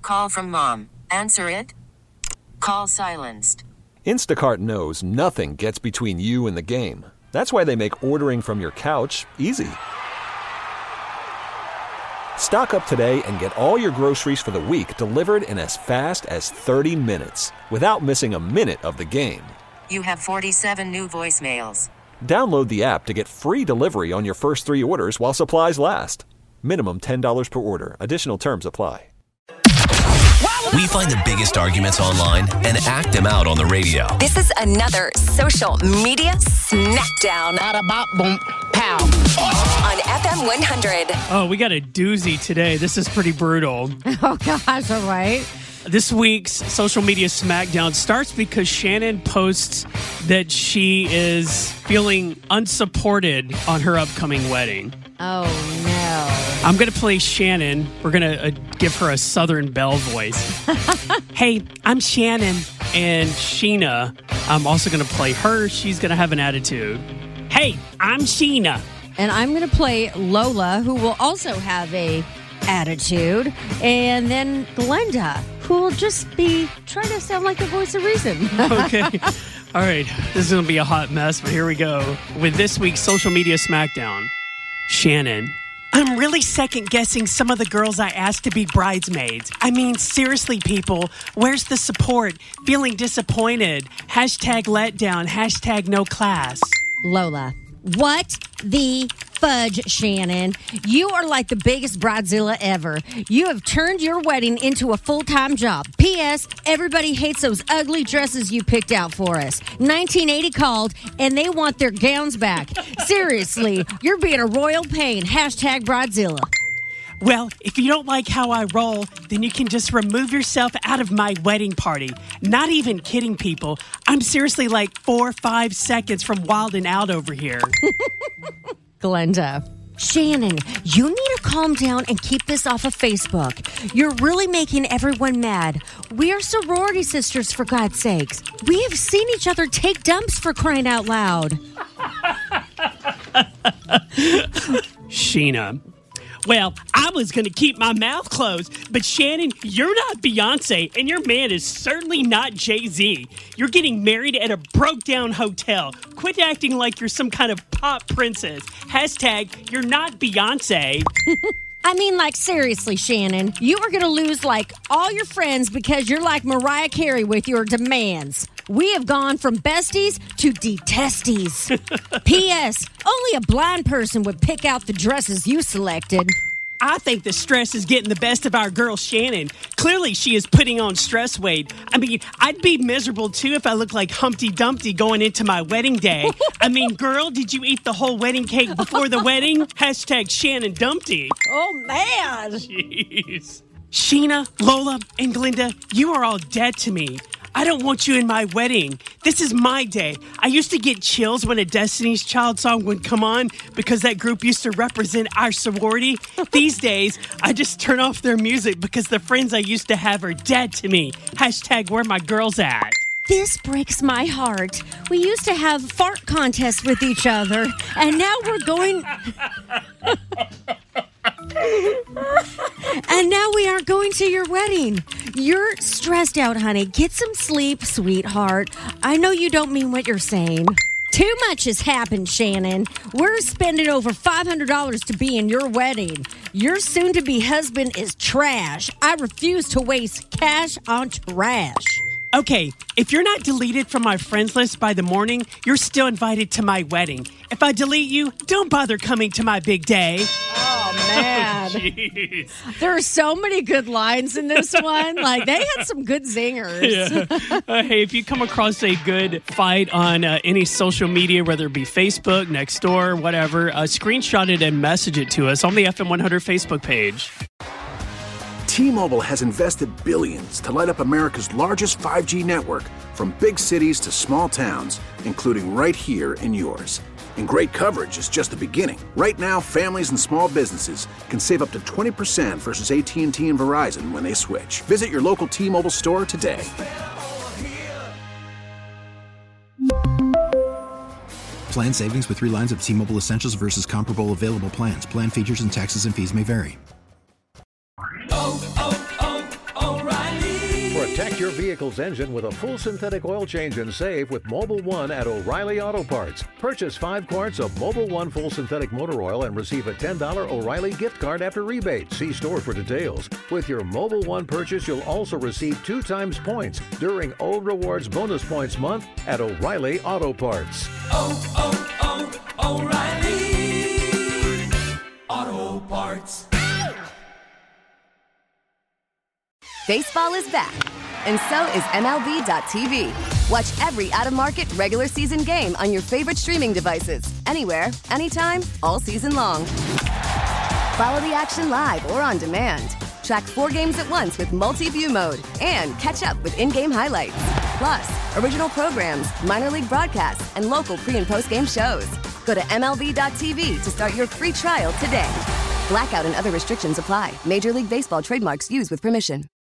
call from mom. Answer it. Call silenced. Instacart knows nothing gets between you and the game. That's why they make ordering from your couch easy. Stock up today and get all your groceries for the week delivered in as fast as 30 minutes without missing a minute of the game. You have 47 new voicemails. Download the app to get free delivery on your first 3 orders while supplies last. Minimum $10 per order. Additional terms apply. We find the biggest arguments online and act them out on the radio. This is another social media smackdown. Pow. On FM 100. Oh, we got a doozy today. This is pretty brutal. Oh, gosh, all right. This week's social media smackdown starts because Shannon posts that she is feeling unsupported on her upcoming wedding. Oh, no. I'm going to play Shannon. We're going to give her a Southern Belle voice. Hey, I'm Shannon. And Sheena, I'm also going to play her. She's going to have an attitude. Hey, I'm Sheena. And I'm going to play Lola, who will also have a attitude. And then Glenda, who will just be trying to sound like the voice of reason. Okay. All right. This is going to be a hot mess, but here we go with this week's social media smackdown. Shannon. I'm really second-guessing some of the girls I asked to be bridesmaids. I mean, seriously, people, where's the support? Feeling disappointed. Hashtag letdown. Hashtag no class. Lola. What the fudge, Shannon? You are like the biggest bridezilla ever. You have turned your wedding into a full-time job. P.S. Everybody hates those ugly dresses you picked out for us. 1980 called, and they want their gowns back. Seriously, you're being a royal pain. Hashtag bridezilla. Well, if you don't like how I roll, then you can just remove yourself out of my wedding party. Not even kidding, people. I'm seriously like 4 or 5 seconds from wilding out over here. Glenda. Shannon, you need to calm down and keep this off of Facebook. You're really making everyone mad. We are sorority sisters, for God's sakes. We have seen each other take dumps, for crying out loud. Sheena. Well, I was going to keep my mouth closed, but Shannon, you're not Beyonce, and your man is certainly not Jay-Z. You're getting married at a broke-down hotel. Quit acting like you're some kind of pop princess. Hashtag, you're not Beyonce. I mean, like, seriously, Shannon, you are going to lose, like, all your friends because you're like Mariah Carey with your demands. We have gone from besties to detesties. P.S. Only a blind person would pick out the dresses you selected. I think the stress is getting the best of our girl, Shannon. Clearly, she is putting on stress weight. I mean, I'd be miserable, too, if I looked like Humpty Dumpty going into my wedding day. I mean, girl, did you eat the whole wedding cake before the wedding? Hashtag Shannon Dumpty. Oh, man. Jeez. Sheena, Lola, and Glenda, you are all dead to me. I don't want you in my wedding. This is my day. I used to get chills when a Destiny's Child song would come on because that group used to represent our sorority. These days, I just turn off their music because the friends I used to have are dead to me. Hashtag where my girls at. This breaks my heart. We used to have fart contests with each other, and now we're going... And now we aren't going to your wedding. You're stressed out, honey. Get some sleep, sweetheart. I know you don't mean what you're saying. Too much has happened, Shannon. We're spending over $500 to be in your wedding. Your soon-to-be husband is trash. I refuse to waste cash on trash. Okay, if you're not deleted from my friends list by the morning, you're still invited to my wedding. If I delete you, don't bother coming to my big day. Oh, man. Jeez. There are so many good lines in this one. Like, they had some good zingers. Yeah. Hey, if you come across a good fight on any social media, whether it be Facebook, Nextdoor, whatever, screenshot it and message it to us on the FM 100 Facebook page. T-Mobile has invested billions to light up America's largest 5G network, from big cities to small towns, including right here in yours. And great coverage is just the beginning. Right now, families and small businesses can save up to 20% versus AT&T and Verizon when they switch. Visit your local T-Mobile store today. Plan savings with 3 lines of T-Mobile Essentials versus comparable available plans. Plan features and taxes and fees may vary. Protect your vehicle's engine with a full synthetic oil change and save with Mobil 1 at O'Reilly Auto Parts. Purchase 5 quarts of Mobil 1 full synthetic motor oil and receive a $10 O'Reilly gift card after rebate. See store for details. With your Mobil 1 purchase, you'll also receive 2 times points during O Rewards Bonus Points Month at O'Reilly Auto Parts. O'Reilly Auto Parts. Baseball is back, and so is MLB.tv. Watch every out-of-market regular season game on your favorite streaming devices, anywhere, anytime, all season long. Follow the action live or on demand. Track 4 games at once with multi-view mode and catch up with in-game highlights. Plus, original programs, minor league broadcasts, and local pre- and post-game shows. Go to MLB.tv to start your free trial today. Blackout and other restrictions apply. Major League Baseball trademarks used with permission.